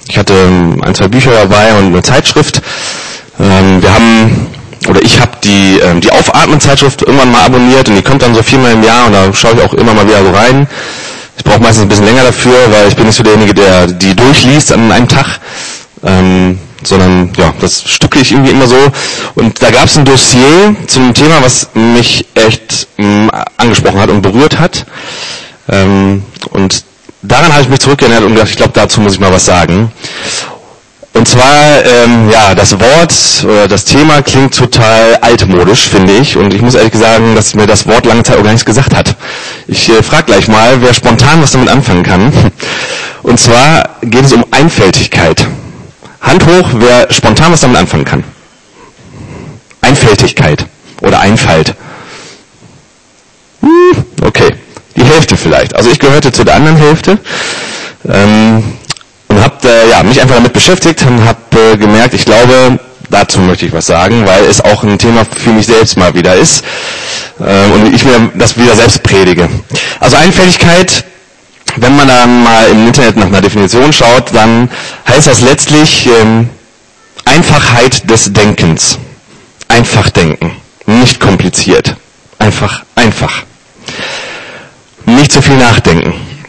Ich hatte 1, 2 Bücher dabei und eine Zeitschrift. Ich habe die Aufatmen-Zeitschrift irgendwann mal abonniert und die kommt dann so 4-mal im Jahr und da schaue ich auch immer mal wieder so rein. Ich brauche meistens ein bisschen länger dafür, weil ich bin nicht so derjenige, der die durchliest an einem Tag, sondern ja, das stücke ich irgendwie immer so. Und da gab es ein Dossier zum Thema, was mich echt angesprochen hat und berührt hat. Und daran habe ich mich zurückerinnert und gedacht, ich glaube, dazu muss ich mal was sagen. Und zwar, das Wort oder das Thema klingt total altmodisch, finde ich. Und ich muss ehrlich sagen, dass mir das Wort lange Zeit auch gar nichts gesagt hat. Ich frage gleich mal, wer spontan was damit anfangen kann. Und zwar geht es um Einfältigkeit. Hand hoch, wer spontan was damit anfangen kann. Einfältigkeit oder Einfalt. Okay, die Hälfte vielleicht. Also ich gehörte zu der anderen Hälfte. Und habe mich einfach damit beschäftigt und habe gemerkt, ich glaube, dazu möchte ich was sagen, weil es auch ein Thema für mich selbst mal wieder ist und ich mir das wieder selbst predige. Also Einfältigkeit, wenn man dann mal im Internet nach einer Definition schaut, dann heißt das letztlich Einfachheit des Denkens. Einfach denken, nicht kompliziert. Einfach. Nicht zu viel nachdenken.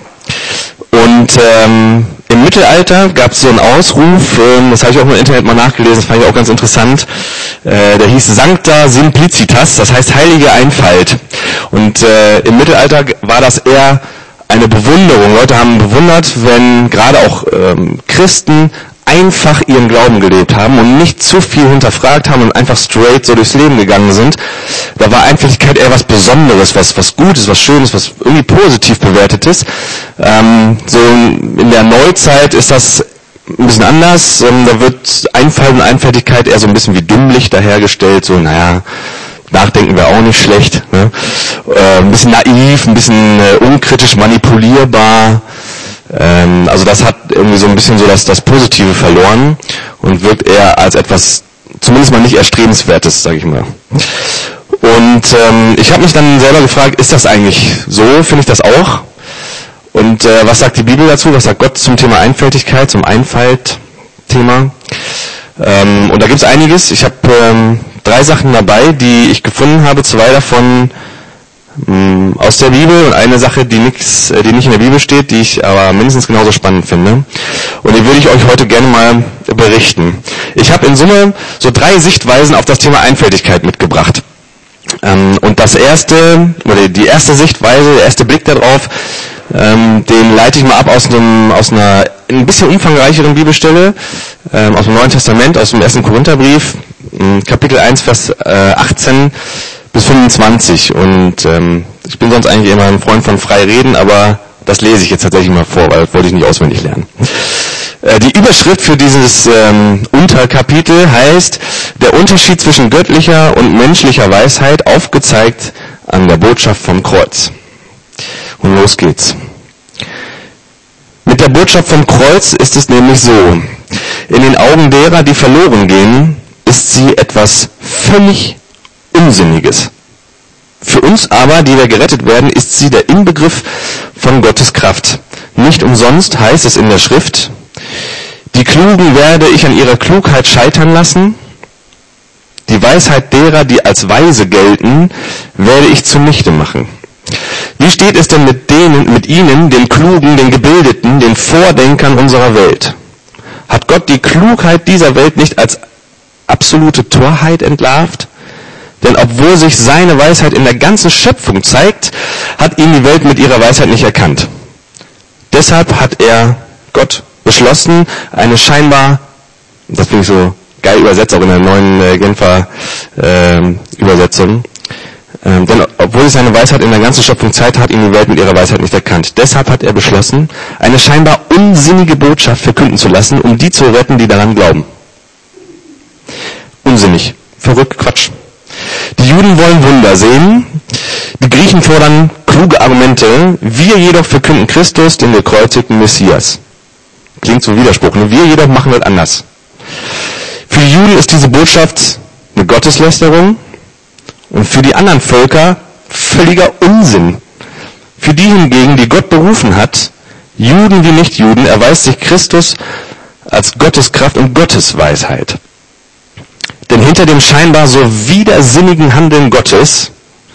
Und im Mittelalter gab es so einen Ausruf, das habe ich auch im Internet mal nachgelesen, das fand ich auch ganz interessant, der hieß Sancta Simplicitas, das heißt heilige Einfalt. Und im Mittelalter war das eher eine Bewunderung. Leute haben bewundert, wenn gerade auch Christen einfach ihren Glauben gelebt haben und nicht zu viel hinterfragt haben und einfach straight so durchs Leben gegangen sind. Da war Einfältigkeit eher was Besonderes, was Gutes, was Schönes, was irgendwie positiv bewertetes. So in der Neuzeit ist das ein bisschen anders. Da wird Einfalt und Einfältigkeit eher so ein bisschen wie dümmlich dahergestellt. So, nachdenken wäre auch nicht schlecht. Ne? Ein bisschen naiv, ein bisschen unkritisch manipulierbar. Also das hat irgendwie so ein bisschen so das Positive verloren und wirkt eher als etwas, zumindest mal nicht erstrebenswertes, sage ich mal. Und ich habe mich dann selber gefragt, ist das eigentlich so? Finde ich das auch? Und was sagt die Bibel dazu? Was sagt Gott zum Thema Einfältigkeit, zum Einfalt-Thema? Und da gibt es einiges. Ich habe 3 Sachen dabei, die ich gefunden habe. 2 davon aus der Bibel und eine Sache, die nicht in der Bibel steht, die ich aber mindestens genauso spannend finde. Und die würde ich euch heute gerne mal berichten. Ich habe in Summe so 3 Sichtweisen auf das Thema Einfältigkeit mitgebracht. Und die erste Sichtweise, der erste Blick darauf, den leite ich mal ab aus einer ein bisschen umfangreicheren Bibelstelle, aus dem Neuen Testament, aus dem 1. Korintherbrief, Kapitel 1, Vers 18 bis 25. Und ich bin sonst eigentlich immer ein Freund von frei reden, aber das lese ich jetzt tatsächlich mal vor, weil das wollte ich nicht auswendig lernen. Die Überschrift für dieses Unterkapitel heißt: Der Unterschied zwischen göttlicher und menschlicher Weisheit, aufgezeigt an der Botschaft vom Kreuz. Und los geht's. Mit der Botschaft vom Kreuz ist es nämlich so: In den Augen derer, die verloren gehen, ist sie etwas völlig Unsinniges. Für uns aber, die wir gerettet werden, ist sie der Inbegriff von Gottes Kraft. Nicht umsonst heißt es in der Schrift: Die Klugen werde ich an ihrer Klugheit scheitern lassen. Die Weisheit derer, die als weise gelten, werde ich zunichte machen. Wie steht es denn mit ihnen, den Klugen, den Gebildeten, den Vordenkern unserer Welt? Hat Gott die Klugheit dieser Welt nicht als absolute Torheit entlarvt? Denn obwohl sich seine Weisheit in der ganzen Schöpfung zeigt, hat ihn die Welt mit ihrer Weisheit nicht erkannt. Deshalb hat Gott beschlossen, eine scheinbar, das finde ich so geil übersetzt, auch in der neuen Genfer Übersetzung, denn obwohl sich seine Weisheit in der ganzen Schöpfung zeigt, hat ihn die Welt mit ihrer Weisheit nicht erkannt. Deshalb hat er beschlossen, eine scheinbar unsinnige Botschaft verkünden zu lassen, um die zu retten, die daran glauben. Unsinnig, verrückt, Quatsch. Die Juden wollen Wunder sehen, die Griechen fordern kluge Argumente, wir jedoch verkünden Christus, den gekreuzigten Messias. Klingt so ein Widerspruch, ne? Wir jedoch machen das anders. Für die Juden ist diese Botschaft eine Gotteslästerung und für die anderen Völker völliger Unsinn. Für die hingegen, die Gott berufen hat, Juden wie Nichtjuden, erweist sich Christus als Gottes Kraft und Gottes Weisheit. Denn hinter dem scheinbar so widersinnigen Handeln Gottes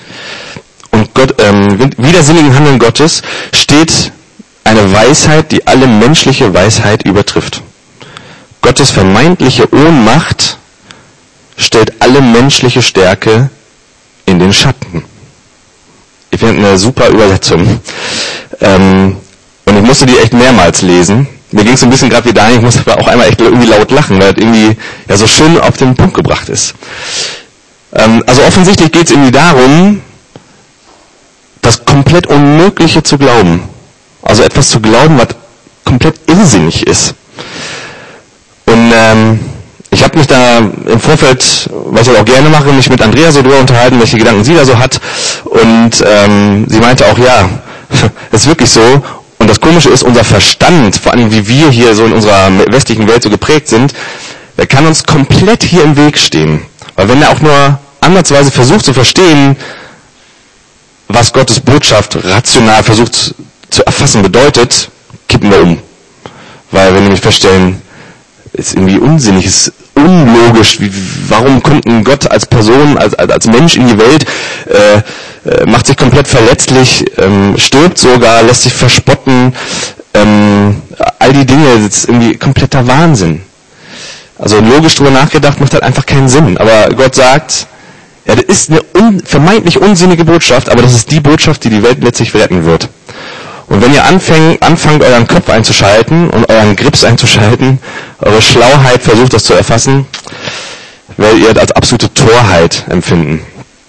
steht eine Weisheit, die alle menschliche Weisheit übertrifft. Gottes vermeintliche Ohnmacht stellt alle menschliche Stärke in den Schatten. Ich finde eine super Übersetzung. Und ich musste die echt mehrmals lesen. Mir ging es so ein bisschen gerade wie Daniel, ich musste aber auch einmal echt irgendwie laut lachen, weil das irgendwie ja so schön auf den Punkt gebracht ist. Also offensichtlich geht es irgendwie darum, das komplett Unmögliche zu glauben. Also etwas zu glauben, was komplett irrsinnig ist. Und ich habe mich da im Vorfeld, was ich auch gerne mache, mich mit Andrea so drüber unterhalten, welche Gedanken sie da so hat. Und sie meinte auch, ja, das ist wirklich so. Und das Komische ist, unser Verstand, vor allem wie wir hier so in unserer westlichen Welt so geprägt sind, der kann uns komplett hier im Weg stehen. Weil wenn er auch nur ansatzweise versucht zu verstehen, was Gottes Botschaft rational versucht zu erfassen bedeutet, kippen wir um. Weil wir nämlich feststellen, es ist irgendwie unsinnig, es ist unlogisch, warum kommt ein Gott als Person, als Mensch in die Welt, macht sich komplett verletzlich, stirbt sogar, lässt sich verspotten, all die Dinge, das ist irgendwie kompletter Wahnsinn. Also logisch drüber nachgedacht, macht halt einfach keinen Sinn. Aber Gott sagt, ja, das ist eine vermeintlich unsinnige Botschaft, aber das ist die Botschaft, die die Welt letztlich retten wird. Und wenn ihr anfangt, euren Kopf einzuschalten und euren Grips einzuschalten, eure Schlauheit versucht, das zu erfassen, werdet ihr das als absolute Torheit empfinden.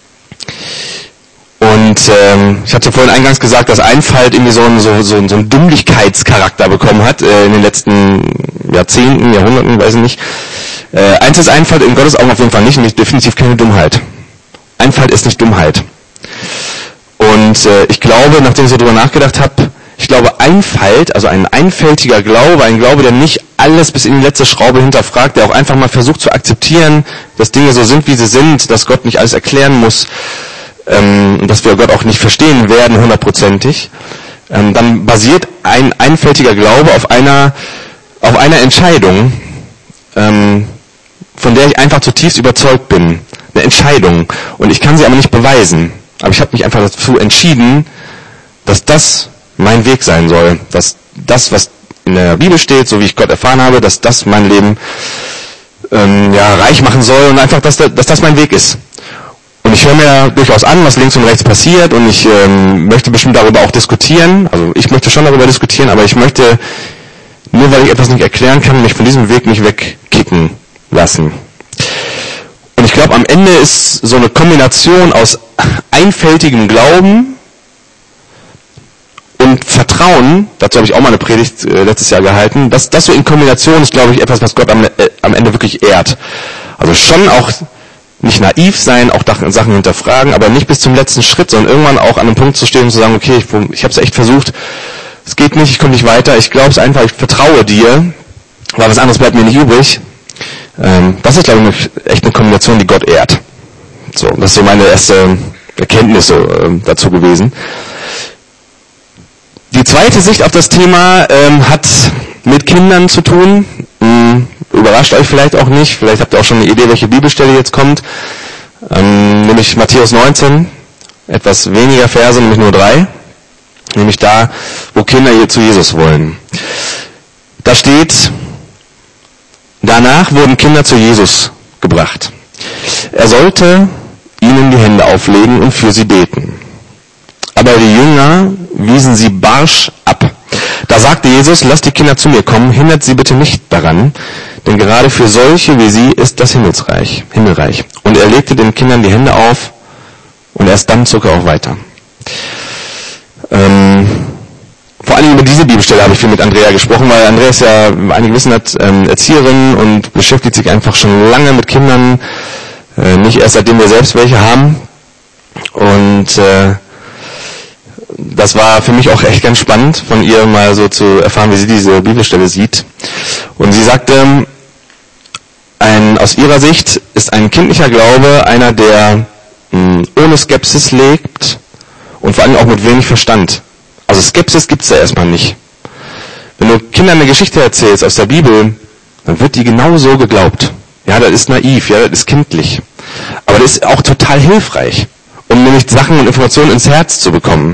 Und ich hatte vorhin eingangs gesagt, dass Einfalt irgendwie so einen Dümmlichkeitscharakter bekommen hat in den letzten Jahrzehnten, Jahrhunderten, weiß ich nicht. Eins ist Einfalt in Gottes Augen auf jeden Fall nicht, nämlich definitiv keine Dummheit. Einfalt ist nicht Dummheit. Und ich glaube, nachdem ich so drüber nachgedacht habe, ich glaube Einfalt, also ein einfältiger Glaube, ein Glaube, der nicht alles bis in die letzte Schraube hinterfragt, der auch einfach mal versucht zu akzeptieren, dass Dinge so sind, wie sie sind, dass Gott nicht alles erklären muss, und dass wir Gott auch nicht verstehen werden, 100%ig, dann basiert ein einfältiger Glaube auf einer Entscheidung, von der ich einfach zutiefst überzeugt bin. Eine Entscheidung. Und ich kann sie aber nicht beweisen. Aber ich habe mich einfach dazu entschieden, dass das mein Weg sein soll. Dass das, was in der Bibel steht, so wie ich Gott erfahren habe, dass das mein Leben reich machen soll und einfach, dass das mein Weg ist. Und ich höre mir durchaus an, was links und rechts passiert und ich möchte bestimmt darüber auch diskutieren. Also ich möchte schon darüber diskutieren, aber ich möchte, nur weil ich etwas nicht erklären kann, mich von diesem Weg nicht wegkicken lassen. Und ich glaube, am Ende ist so eine Kombination aus einfältigem Glauben und Vertrauen, dazu habe ich auch mal eine Predigt letztes Jahr gehalten, das so in Kombination ist, glaube ich, etwas, was Gott am Ende wirklich ehrt. Also schon auch nicht naiv sein, auch Sachen hinterfragen, aber nicht bis zum letzten Schritt, sondern irgendwann auch an einem Punkt zu stehen und zu sagen, okay, ich habe es echt versucht, es geht nicht, ich komme nicht weiter, ich glaube es einfach, ich vertraue dir, weil was anderes bleibt mir nicht übrig. Das ist, glaube ich, echt eine Kombination, die Gott ehrt. So, das ist so meine erste Erkenntnis dazu gewesen. Die zweite Sicht auf das Thema hat mit Kindern zu tun. Überrascht euch vielleicht auch nicht. Vielleicht habt ihr auch schon eine Idee, welche Bibelstelle jetzt kommt. Nämlich Matthäus 19. Etwas weniger Verse, nämlich nur 3. Nämlich da, wo Kinder hier zu Jesus wollen. Da steht: Danach wurden Kinder zu Jesus gebracht. Er sollte ihnen die Hände auflegen und für sie beten. Aber die Jünger wiesen sie barsch ab. Da sagte Jesus: Lasst die Kinder zu mir kommen, hindert sie bitte nicht daran, denn gerade für solche wie sie ist das Himmelreich. Und er legte den Kindern die Hände auf und erst dann zog er auch weiter. Vor allem über diese Bibelstelle habe ich viel mit Andrea gesprochen, weil Andrea ist ja, einige wissen das, Erzieherin und beschäftigt sich einfach schon lange mit Kindern, nicht erst seitdem wir selbst welche haben. Und das war für mich auch echt ganz spannend, von ihr mal so zu erfahren, wie sie diese Bibelstelle sieht. Und sie sagte, aus ihrer Sicht ist ein kindlicher Glaube einer, der ohne Skepsis lebt und vor allem auch mit wenig Verstand. Also Skepsis gibt's ja erstmal nicht. Wenn du Kindern eine Geschichte erzählst aus der Bibel, dann wird die genau so geglaubt. Ja, das ist naiv, ja, das ist kindlich. Aber das ist auch total hilfreich, um nämlich Sachen und Informationen ins Herz zu bekommen.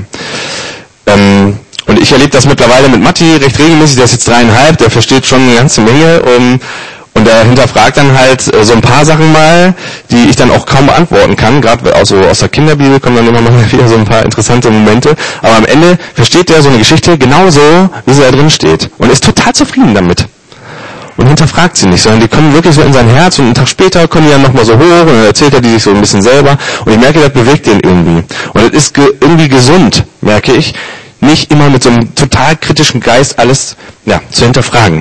Und ich erlebe das mittlerweile mit Matti recht regelmäßig, der ist jetzt 3,5, der versteht schon eine ganze Menge und der hinterfragt dann halt so ein paar Sachen mal, die ich dann auch kaum beantworten kann. Gerade auch so aus der Kinderbibel kommen dann immer mal wieder so ein paar interessante Momente. Aber am Ende versteht der so eine Geschichte genauso, wie sie da drin steht. Und ist total zufrieden damit. Und hinterfragt sie nicht, sondern die kommen wirklich so in sein Herz und einen Tag später kommen die dann nochmal so hoch und dann erzählt er die sich so ein bisschen selber. Und ich merke, das bewegt den irgendwie. Und es ist irgendwie gesund, merke ich, nicht immer mit so einem total kritischen Geist alles zu hinterfragen.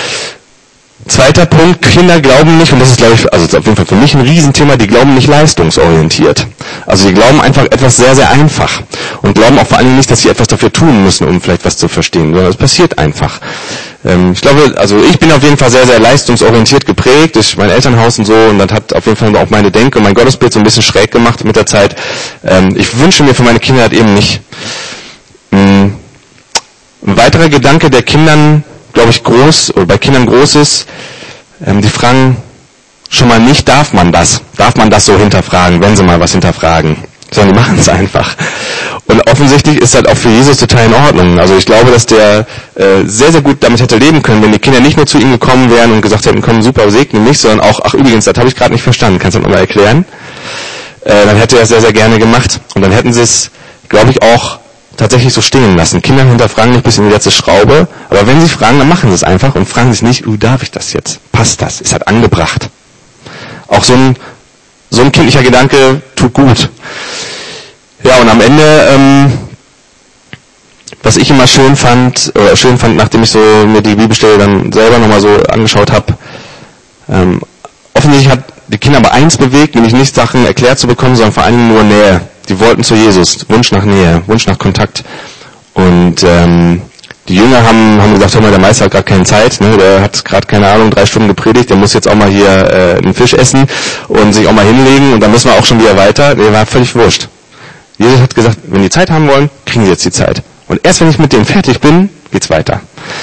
Zweiter Punkt, Kinder glauben nicht, und das ist, glaube ich, also auf jeden Fall für mich ein Riesenthema, die glauben nicht leistungsorientiert. Also die glauben einfach etwas sehr, sehr einfach. Und glauben auch vor allen Dingen nicht, dass sie etwas dafür tun müssen, um vielleicht was zu verstehen, sondern es passiert einfach. Ich glaube, also ich bin auf jeden Fall sehr, sehr leistungsorientiert geprägt, durch mein Elternhaus und so, und das hat auf jeden Fall auch meine Denke und mein Gottesbild so ein bisschen schräg gemacht mit der Zeit. Ich wünsche mir für meine Kinder das eben nicht. Ein weiterer Gedanke, der Kindern, glaube ich, bei Kindern groß ist, die fragen schon mal nicht, darf man das so hinterfragen, wenn sie mal was hinterfragen, sondern die machen es einfach. Und offensichtlich ist das auch für Jesus total in Ordnung. Also ich glaube, dass der sehr, sehr gut damit hätte leben können, wenn die Kinder nicht nur zu ihm gekommen wären und gesagt hätten, komm, super, segne mich, sondern auch, ach übrigens, das habe ich gerade nicht verstanden, kannst du das nochmal erklären? Dann hätte er es sehr, sehr gerne gemacht. Und dann hätten sie es, glaube ich, auch tatsächlich so stehen lassen. Kinder hinterfragen nicht bis in die letzte Schraube, aber wenn sie fragen, dann machen sie es einfach und fragen sich nicht, darf ich das jetzt? Passt das? Ist das angebracht? Auch so ein kindlicher Gedanke tut gut. Ja, und am Ende, was ich immer schön fand, nachdem ich so mir die Bibelstelle dann selber nochmal so angeschaut habe, offensichtlich hat die Kinder aber eins bewegt, nämlich nicht Sachen erklärt zu bekommen, sondern vor allem nur Nähe. Die wollten zu Jesus, Wunsch nach Nähe, Wunsch nach Kontakt. Und die Jünger haben gesagt, hör mal, der Meister hat gerade keine Zeit, ne? Der hat gerade, keine Ahnung, 3 Stunden gepredigt, der muss jetzt auch mal hier einen Fisch essen und sich auch mal hinlegen und dann müssen wir auch schon wieder weiter. Der war völlig wurscht. Jesus hat gesagt, wenn die Zeit haben wollen, kriegen sie jetzt die Zeit. Und erst wenn ich mit denen fertig bin, geht's weiter.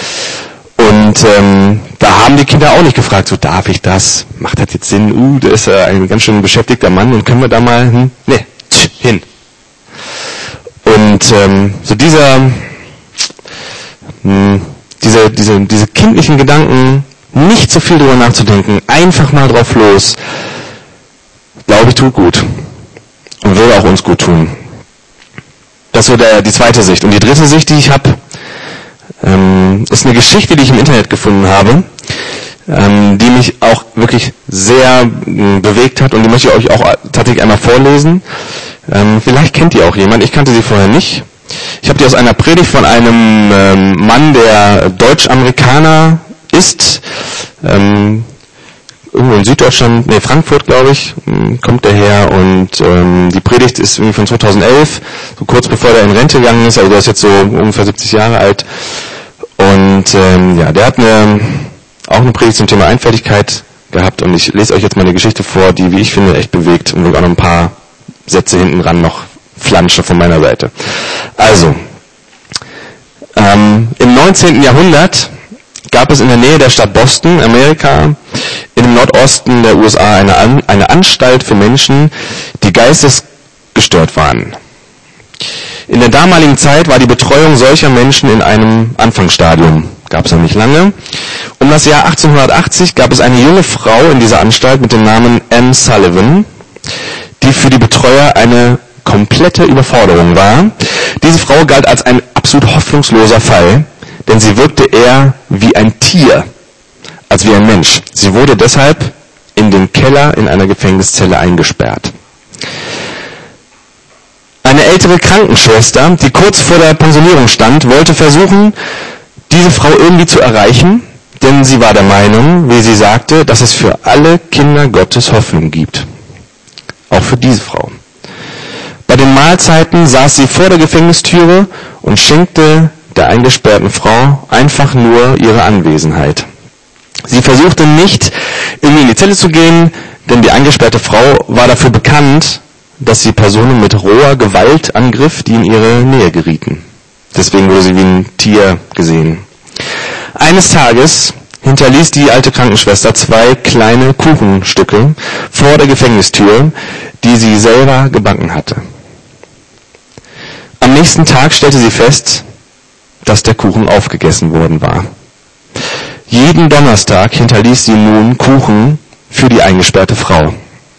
Und da haben die Kinder auch nicht gefragt, so darf ich das? Macht das jetzt Sinn? Der ist ein ganz schön beschäftigter Mann und können wir da mal hin. Und so diese kindlichen Gedanken, nicht so viel drüber nachzudenken, einfach mal drauf los, glaube ich, tut gut. Und würde auch uns gut tun. Das ist so die zweite Sicht. Und die dritte Sicht, die ich habe, ist eine Geschichte, die ich im Internet gefunden habe, die mich auch wirklich sehr bewegt hat und die möchte ich euch auch tatsächlich einmal vorlesen. Vielleicht kennt ihr auch jemand, ich kannte sie vorher nicht. Ich habe die aus einer Predigt von einem Mann, der Deutsch-Amerikaner ist, irgendwo in Süddeutschland, Frankfurt, glaube ich, kommt der her und die Predigt ist irgendwie von 2011, so kurz bevor der in Rente gegangen ist, also der ist jetzt so ungefähr 70 Jahre alt und der hat auch eine Predigt zum Thema Einfältigkeit gehabt und ich lese euch jetzt mal eine Geschichte vor, die, wie ich finde, echt bewegt und auch noch ein paar Sätze hinten dran noch flansche von meiner Seite. Also, im 19. Jahrhundert gab es in der Nähe der Stadt Boston, Amerika, im Nordosten der USA eine Anstalt für Menschen, die geistesgestört waren. In der damaligen Zeit war die Betreuung solcher Menschen in einem Anfangsstadium. Gab es noch nicht lange. Um das Jahr 1880 gab es eine junge Frau in dieser Anstalt mit dem Namen Anne Sullivan, die für die Betreuer eine komplette Überforderung war. Diese Frau galt als ein absolut hoffnungsloser Fall, denn sie wirkte eher wie ein Tier als wie ein Mensch. Sie wurde deshalb in den Keller in einer Gefängniszelle eingesperrt. Eine ältere Krankenschwester, die kurz vor der Pensionierung stand, wollte versuchen, diese Frau irgendwie zu erreichen, denn sie war der Meinung, wie sie sagte, dass es für alle Kinder Gottes Hoffnung gibt. Auch für diese Frau. Bei den Mahlzeiten saß sie vor der Gefängnistüre und schenkte der eingesperrten Frau einfach nur ihre Anwesenheit. Sie versuchte nicht, irgendwie in die Zelle zu gehen, denn die eingesperrte Frau war dafür bekannt, dass sie Personen mit roher Gewalt angriff, die in ihre Nähe gerieten. Deswegen wurde sie wie ein Tier gesehen. Eines Tages hinterließ die alte Krankenschwester 2 kleine Kuchenstücke vor der Gefängnistür, die sie selber gebacken hatte. Am nächsten Tag stellte sie fest, dass der Kuchen aufgegessen worden war. Jeden Donnerstag hinterließ sie nun Kuchen für die eingesperrte Frau.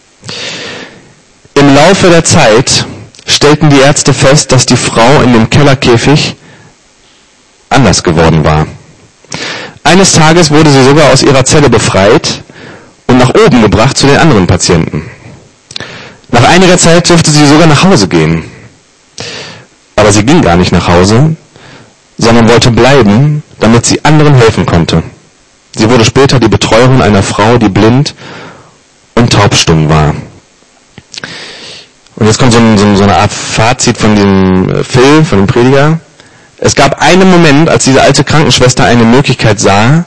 Im Laufe der Zeit stellten die Ärzte fest, dass die Frau in dem Kellerkäfig anders geworden war. Eines Tages wurde sie sogar aus ihrer Zelle befreit und nach oben gebracht zu den anderen Patienten. Nach einiger Zeit durfte sie sogar nach Hause gehen. Aber sie ging gar nicht nach Hause, sondern wollte bleiben, damit sie anderen helfen konnte. Sie wurde später die Betreuerin einer Frau, die blind und taubstumm war. Und jetzt kommt so eine Art Fazit von dem Phil, von dem Prediger. Es gab einen Moment, als diese alte Krankenschwester eine Möglichkeit sah,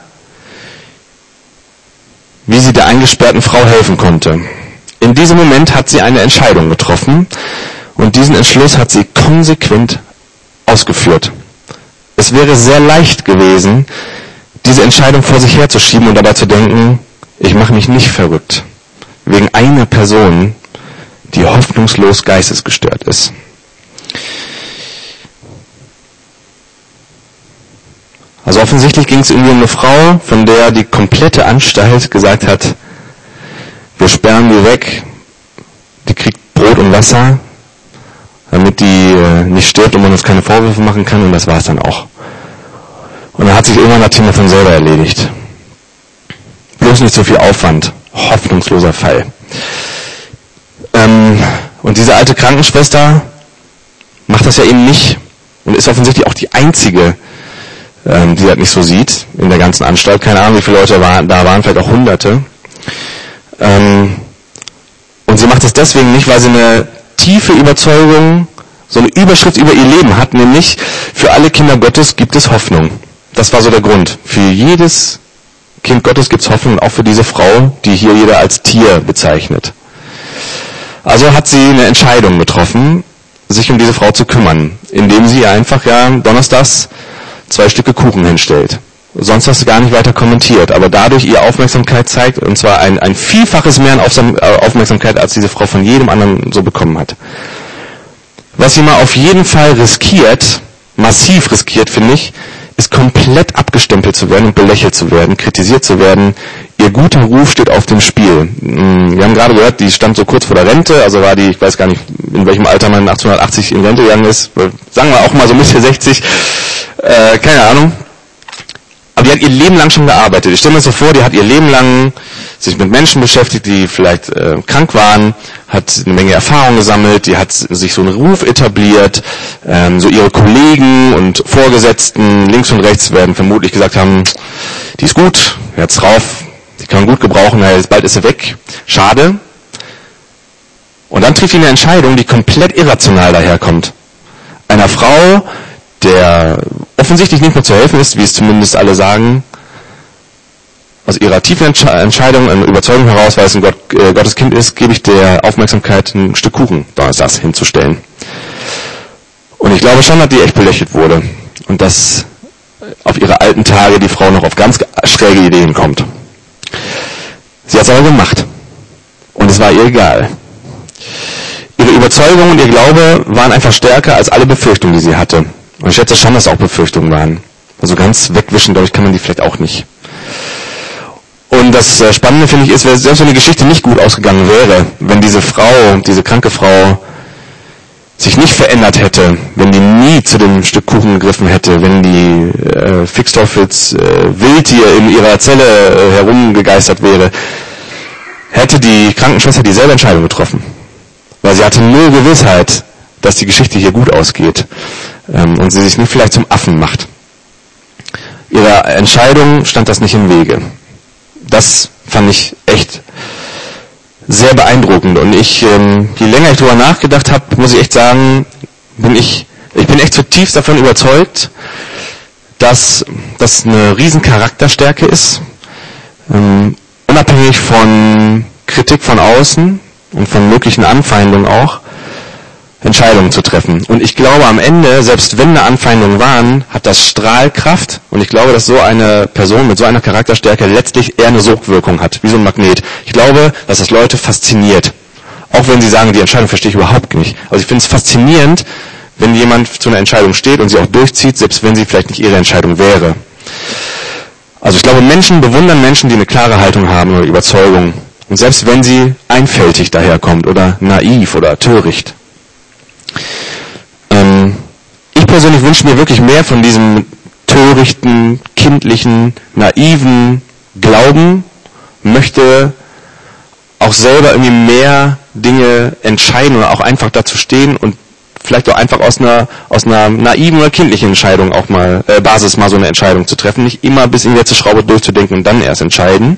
wie sie der eingesperrten Frau helfen konnte. In diesem Moment hat sie eine Entscheidung getroffen und diesen Entschluss hat sie konsequent ausgeführt. Es wäre sehr leicht gewesen, diese Entscheidung vor sich herzuschieben und dabei zu denken, ich mache mich nicht verrückt, wegen einer Person, die hoffnungslos geistesgestört ist. Also offensichtlich ging es irgendwie um eine Frau, von der die komplette Anstalt gesagt hat, wir sperren die weg, die kriegt Brot und Wasser, damit die nicht stirbt und man uns keine Vorwürfe machen kann, und das war es dann auch. Und dann hat sich irgendwann das Thema von selber erledigt. Bloß nicht so viel Aufwand, hoffnungsloser Fall. Und diese alte Krankenschwester macht das ja eben nicht und ist offensichtlich auch die einzige, die das nicht so sieht in der ganzen Anstalt. Keine Ahnung, wie viele Leute da waren, vielleicht auch Hunderte. Und sie macht es deswegen nicht, weil sie eine tiefe Überzeugung, so eine Überschrift über ihr Leben hat, nämlich für alle Kinder Gottes gibt es Hoffnung. Das war so der Grund. Für jedes Kind Gottes gibt es Hoffnung, auch für diese Frau, die hier jeder als Tier bezeichnet. Also hat sie eine Entscheidung getroffen, sich um diese Frau zu kümmern, indem sie einfach donnerstags 2 Stücke Kuchen hinstellt. Sonst hast du gar nicht weiter kommentiert, aber dadurch ihr Aufmerksamkeit zeigt, und zwar ein Vielfaches mehr an Aufmerksamkeit, als diese Frau von jedem anderen so bekommen hat. Was sie mal auf jeden Fall riskiert, massiv riskiert, finde ich, ist komplett abgestempelt zu werden und belächelt zu werden, kritisiert zu werden. Ihr guter Ruf steht auf dem Spiel. Wir haben gerade gehört, die stand so kurz vor der Rente, also war die, ich weiß gar nicht, in welchem Alter man 1880 in Rente gegangen ist, sagen wir auch mal so Mitte 60, keine Ahnung. Aber die hat ihr Leben lang schon gearbeitet. Ich stelle mir das so vor, die hat ihr Leben lang sich mit Menschen beschäftigt, die vielleicht krank waren, hat eine Menge Erfahrung gesammelt, die hat sich so einen Ruf etabliert, so ihre Kollegen und Vorgesetzten links und rechts werden vermutlich gesagt haben, die ist gut, jetzt drauf, die kann man gut gebrauchen, bald ist sie weg, schade. Und dann trifft sie eine Entscheidung, die komplett irrational daherkommt. Einer Frau, der offensichtlich nicht mehr zu helfen ist, wie es zumindest alle sagen, aus ihrer tiefen Entscheidung, eine Überzeugung heraus, weil es ein Gottes Kind ist, gebe ich der Aufmerksamkeit, ein Stück Kuchen donnerstags hinzustellen. Und ich glaube schon, dass die echt belächelt wurde. Und dass auf ihre alten Tage die Frau noch auf ganz schräge Ideen kommt. Sie hat es aber gemacht. Und es war ihr egal. Ihre Überzeugung und ihr Glaube waren einfach stärker als alle Befürchtungen, die sie hatte. Und ich schätze schon, dass auch Befürchtungen waren. Also ganz wegwischen, glaube ich, kann man die vielleicht auch nicht. Und das Spannende, finde ich, ist, selbst wenn die Geschichte nicht gut ausgegangen wäre, wenn diese Frau, diese kranke Frau, sich nicht verändert hätte, wenn die nie zu dem Stück Kuchen gegriffen hätte, wenn die Fixteufels Wildtier in ihrer Zelle herumgegeistert wäre, hätte die Krankenschwester dieselbe Entscheidung getroffen. Weil sie hatte null Gewissheit, dass die Geschichte hier gut ausgeht und sie sich nicht vielleicht zum Affen macht. Ihrer Entscheidung stand das nicht im Wege. Das fand ich echt sehr beeindruckend. Und je länger ich darüber nachgedacht habe, muss ich echt sagen, ich bin echt zutiefst davon überzeugt, dass das eine riesen Charakterstärke ist, unabhängig von Kritik von außen und von möglichen Anfeindungen auch. Entscheidungen zu treffen. Und ich glaube am Ende, selbst wenn da Anfeindungen waren, hat das Strahlkraft. Und ich glaube, dass so eine Person mit so einer Charakterstärke letztlich eher eine Sogwirkung hat, wie so ein Magnet. Ich glaube, dass das Leute fasziniert. Auch wenn sie sagen, die Entscheidung verstehe ich überhaupt nicht. Also ich finde es faszinierend, wenn jemand zu einer Entscheidung steht und sie auch durchzieht, selbst wenn sie vielleicht nicht ihre Entscheidung wäre. Also ich glaube, Menschen bewundern Menschen, die eine klare Haltung haben oder Überzeugung. Und selbst wenn sie einfältig daherkommt oder naiv oder töricht. Ich persönlich wünsche mir wirklich mehr von diesem törichten, kindlichen, naiven Glauben, möchte auch selber irgendwie mehr Dinge entscheiden oder auch einfach dazu stehen und vielleicht auch einfach aus einer naiven oder kindlichen Entscheidung auch mal, Basis mal so eine Entscheidung zu treffen, nicht immer bis in die letzte Schraube durchzudenken und dann erst entscheiden.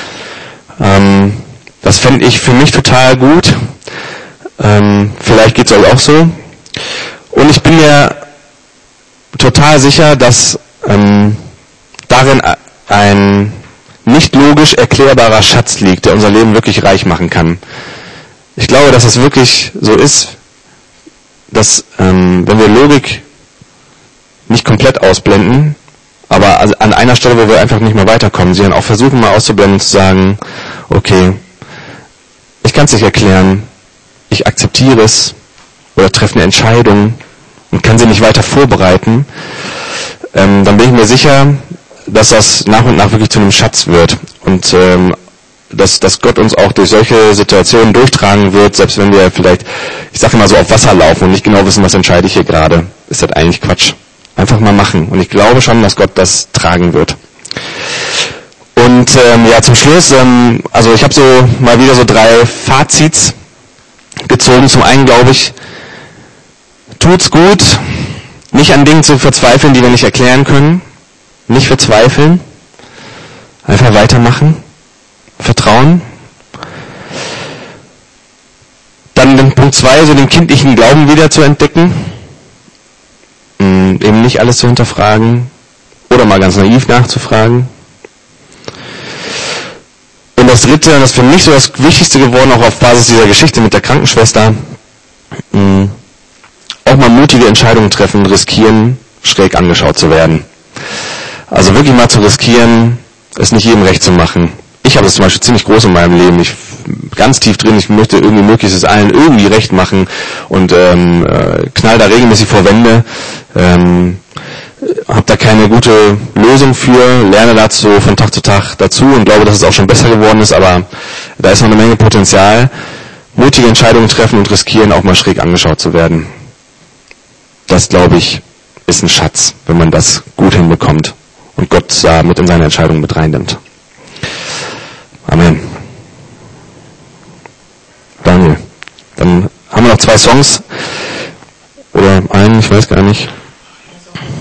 Das fände ich für mich total gut. Vielleicht geht es euch auch so. Und ich bin mir total sicher, dass darin ein nicht logisch erklärbarer Schatz liegt, der unser Leben wirklich reich machen kann. Ich glaube, dass es wirklich so ist, dass wenn wir Logik nicht komplett ausblenden, aber an einer Stelle, wo wir einfach nicht mehr weiterkommen, sie dann auch versuchen mal auszublenden und zu sagen, okay, ich kann es nicht erklären, ich akzeptiere es oder treffe eine Entscheidung und kann sie nicht weiter vorbereiten, dann bin ich mir sicher, dass das nach und nach wirklich zu einem Schatz wird und dass Gott uns auch durch solche Situationen durchtragen wird, selbst wenn wir vielleicht, ich sage immer so, auf Wasser laufen und nicht genau wissen, was entscheide ich hier gerade, ist das eigentlich Quatsch. Einfach mal machen. Und ich glaube schon, dass Gott das tragen wird. Und ja, zum Schluss, also ich habe so mal wieder so 3 Fazits gezogen. Zum einen glaube ich, tut's gut, nicht an Dingen zu verzweifeln, die wir nicht erklären können. Nicht verzweifeln. Einfach weitermachen. Vertrauen. Dann den Punkt 2, so den kindlichen Glauben wieder zu entdecken. Eben nicht alles zu hinterfragen. Oder mal ganz naiv nachzufragen. Und das dritte, das ist für mich so das Wichtigste geworden, auch auf Basis dieser Geschichte mit der Krankenschwester, auch mal mutige Entscheidungen treffen, riskieren, schräg angeschaut zu werden. Also wirklich mal zu riskieren, es nicht jedem recht zu machen. Ich habe es zum Beispiel ziemlich groß in meinem Leben. Ich ganz tief drin, ich möchte irgendwie möglichst es allen irgendwie recht machen und knall da regelmäßig vor Wände. Habe da keine gute Lösung für, lerne dazu von Tag zu Tag dazu und glaube, dass es auch schon besser geworden ist, aber da ist noch eine Menge Potenzial. Mutige Entscheidungen treffen und riskieren, auch mal schräg angeschaut zu werden. Das, glaube ich, ist ein Schatz, wenn man das gut hinbekommt und Gott da mit in seine Entscheidungen mit reinnimmt. Amen. Daniel, dann haben wir noch 2 Songs oder einen, ich weiß gar nicht.